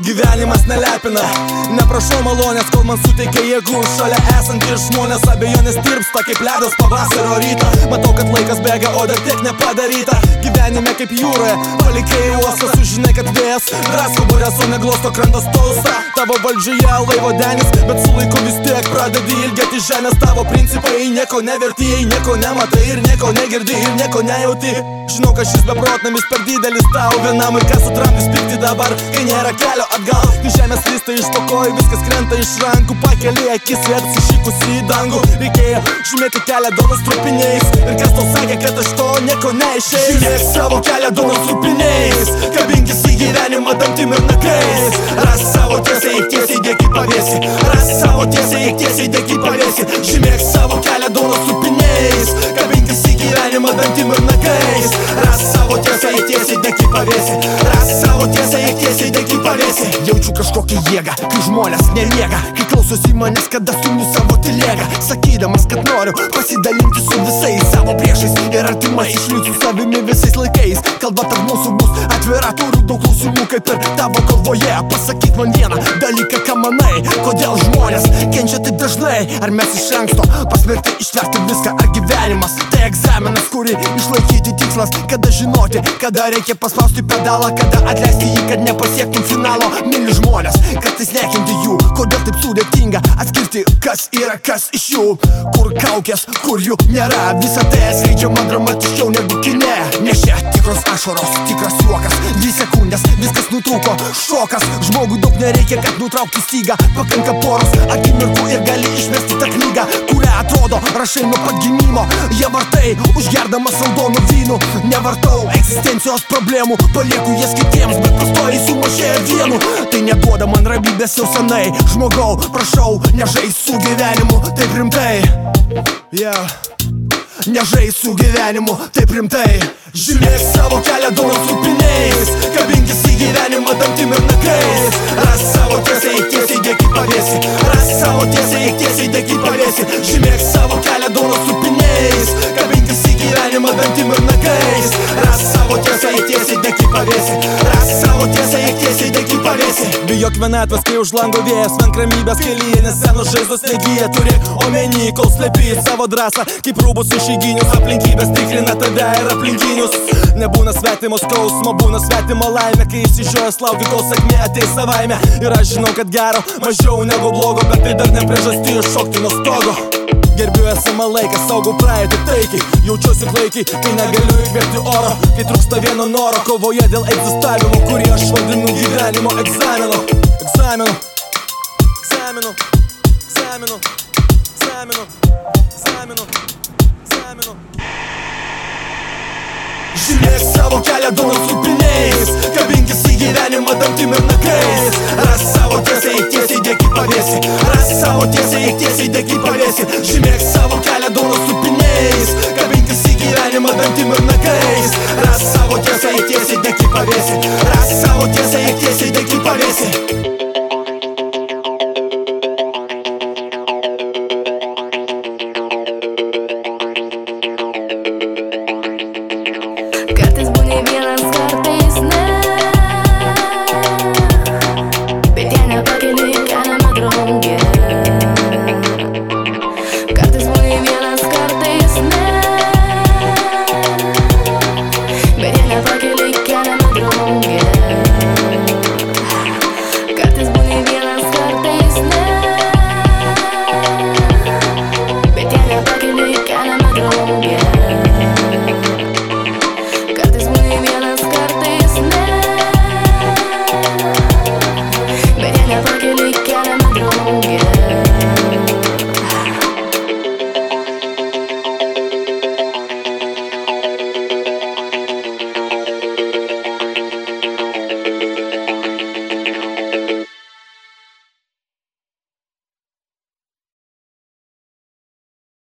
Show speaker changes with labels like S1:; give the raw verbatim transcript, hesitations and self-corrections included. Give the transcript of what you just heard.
S1: Gyvenimas nelepina, neprašau malonės, kol man suteikia jėgų. Šalia esantys žmonės abejonės tirpsta kaip ledas pavasario rytą. Matau, kad laikas bėga, o dar tiek nepadaryta. Gyvenime kaip jūroje, palikėjai uostą. Sužinai, kad vėjas drasko burės, o neglosto krantas tausta. Tavo valdžioje laivo denis, bet su laiku vis tiek pradedi ilgėti žemės. Tavo principai nieko neverti, jei nieko nematai ir nieko negirdi ir nieko nejauti. Žinau, kad šis beprotnamis per didelis tau vienam. Ir kas sutramdys pikti dabar, kai nėra kelio atgal. Kai žemės lysta iš po kojų, viskas krenta iš rankų. Pakeli akis ir apsišikusi į dangų. Reikėjo žymėti kelią donos trupiniais. Ir kas tau sakė, kad aš to nieko neišeis. Žymėk savo kelią donos trupiniais. Kabinkis į gyvenimą dantim ir nagais. Ras savo tiesą, eik tiesiai, dėk į pavėsį. Ras savo tiesą, eik tiesiai, dėk į pavėsį. Žymėk savo kelią donos trupiniais. Kabinkis į gyvenimą dantim ir nagais. Ras savo tiesą, eik tiesiai, dėk į pavėsį. Ras savo tiesą, eik tiesiai, dėk į pavėsį. Jaučiu kažkokią jėgą, kai žmonės nemiega. Kai klausosi manęs, kada stumiu savo tylėgą. Sakydamas, kad noriu pasidalinti su visais savo priešais ir artimais. Išlikt su savimi visais laikais. Kalba tarp mūsų bus atvira, turiu daug klausimų kaip ir tavo galvoje. Pasakyk man vieną dalyką, ką manai. Kodėl žmonės kenčia taip dažnai? Ar mes iš anksto pasmerkti ištverti viską? Ar gyvenimas tai egzaminas, kurį išlaikyti tikslas? Kada žinoti, kada reikia paspausti pedalą, kada atleisti jį, kad nepasiektum finalo? Myli žmonės, kartais nekenti jų. Kodėl taip sudėtinga atskirti, kas yra kas iš jų? Kur kaukės, kur jų nėra? Visa tai atskleidžiama dramatiškiau negu kine. Nes čia tikros ašaros, tikras juokas. Dvi sekundės, viskas nutrūko, šokas. Žmogui daug nereikia, kad nutraukti stygą. Pakanka poros akimirkų ir gali išmesti tą knygą, kurią atrodo rašai nuo pat gimimo. Jie vartai, užgerdamas raudonų vynų. Nevartau egzistencijos problemų, palieku jas kitiems, bet pastoji sumažėja vienu. Tai neduoda man ramybės jau senai. Žmogau, prašau, nežais su gyvenimu taip rimtai. Yeah. Nežais su gyvenimu taip rimtai. Žymėk savo kelią donos trupiniais. Kabinkis į gyvenimą dantim ir nagais. Ras savo tiesą, eik tiesiai, dėk į pavėsį. Ras savo tiesą, eik tiesiai, dėk į pavėsį. Žymėk savo kelią donos trupiniais. Kabinkis į gyvenimą dantim ir nagais. Ras savo tiesą, eik tiesiai, dėk į pavėsį. Ras savo tiesą, eik tiesiai, dėk į pavėsį. Bijok vienatvės, kai už lango vėjas, venk ramybės kelyje, nes senos žaizdos negyja. Turi omeny, kol slepi savo drąsą, kaip rūbus išeiginius. Aplinkybės tikrina tave ir aplinkinius. Nebūna svetimo skausmo, būna svetimo laimė. Kai išsižiojęs lauki, kol sėkmė ateis savaime. Ir aš žinau, kad gero mažiau negu blogo, bet tai dar ne priežastis iššokti nuo stogo. Gerbiu esamą laiką, saugau praeitį taikiai. Jaučiuosi klaikiai, kai negaliu įkvėpti oro. Kai trūksta vieno noro, kovoje dėl egzistavimo, kurį aš vadinu gyvenimo egzaminu. Egzaminu, egzaminu, egzaminu, egzaminu, egzaminu, egzaminu. Žymėk savo kelią donos trupiniais. Kabinkis į gyvenimą dantim ir nagais. Ras savo tiesą, eik tiesiai, dėk į pavėsį. Ras savo tiesą, eik tiesiai, dėk į pavėsį. Žymėk savo kelią donos trupiniais. Kabinkis į gyvenimą dantim ir nagais. Ras savo tiesą, eik tiesiai, dėk į pavėsį. Ras savo tiesą, eik tiesiai, dėk į pavėsį.
S2: Yeah.